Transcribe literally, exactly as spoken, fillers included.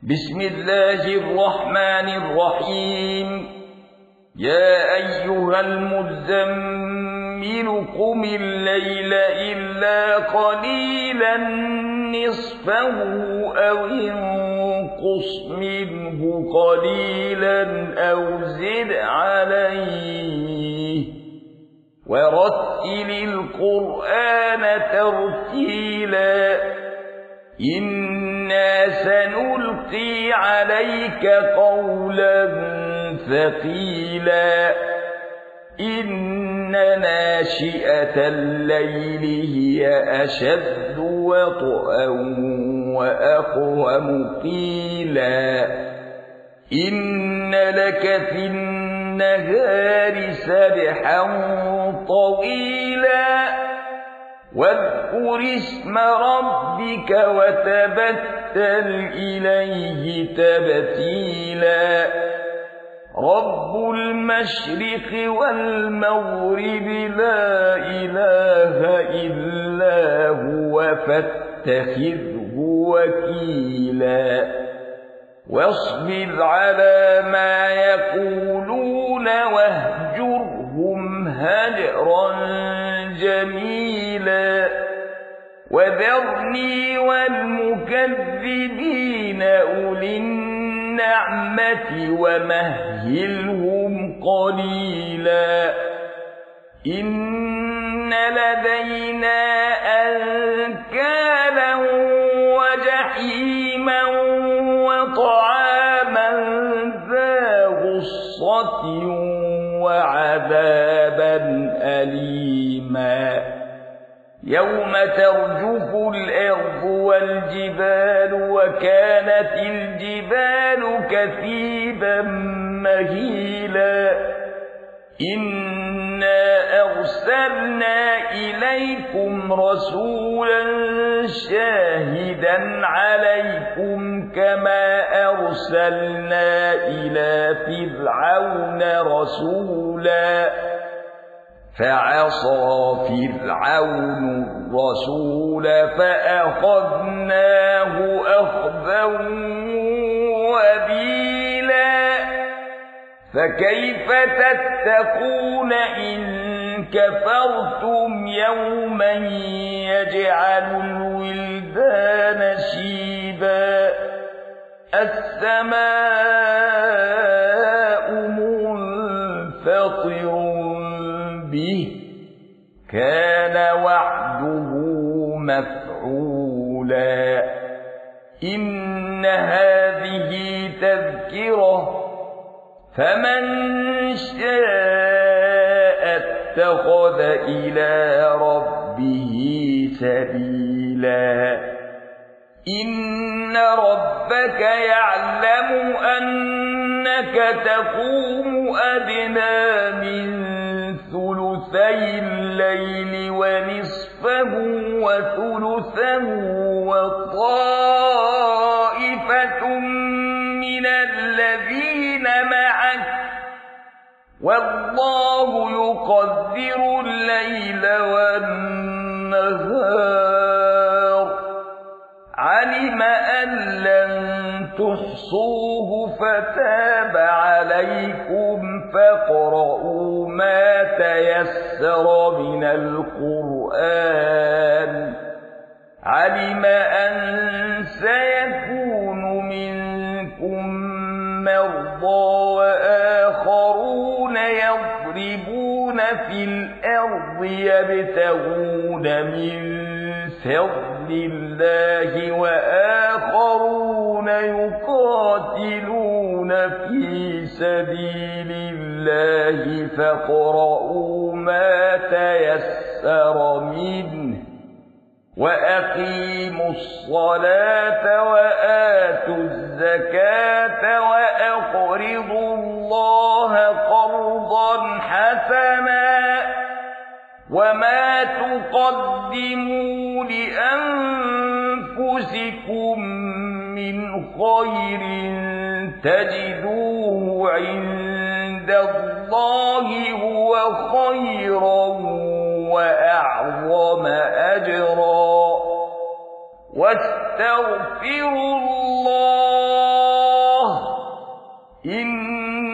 بسم الله الرحمن الرحيم. يا أيها المزمل قم الليل إلا قليلا نصفه أو انقص منه قليلا أو زد عليه ورتل القرآن ترتيلا إنا سنلقي عليك قولا ثقيلا إن ناشئة الليل هي أشد وطئا وأقوم قيلا إن لك في النهار سبحا طويلا واذكر اسم ربك وتبتل إليه تبتيلا رب المشرق والمغرب لا إله إلا هو فاتخذه وكيلا واصبر على ما يقولون واهجرهم هجرا جميلا وذرني والمكذبين أولي النعمة ومهلهم قليلا إن لدينا أنكالا وجحيما وطعاما ذا غصة وعذابا أليما يوم ترجف الأرض والجبال وكانت الجبال كثيبا مهيلا إنا أرسلنا إليكم رسولا شاهدا عليكم كما أرسلنا إلى فرعون رسولا فعصى فرعون الرسول فأخذناه أخذا وبيلا فكيف تتقون إن كفرتم يوما يجعل الولدان شيبا السماء منفطر به كان وعده مفعولا إن هذه تذكرة فمن شاء اتخذ إلى ربه سبيلا إن ربك يعلم أنك تقوم أدنى من ثلثي الليل ونصفه وثلثه وطائفة من الذين معك والله يقدر الليل والنهار علم أن لن تحصوه فتاب عليكم فاقرؤوا ما تيسر من القرآن علم أن سيكون منكم مرضى وآخرون يضربون في الأرض يبتغون من فضل الله وآخرون يقاتلون في سبيل الله فاقرؤوا ما تيسر منه وأقيموا الصلاة وآتوا الزكاة وأقرضوا الله قرضا حسنا وما تقدموا لأنفسكم من خير تجدوه عند الله هو خيرا وأعظم أجرا واستغفروا الله إن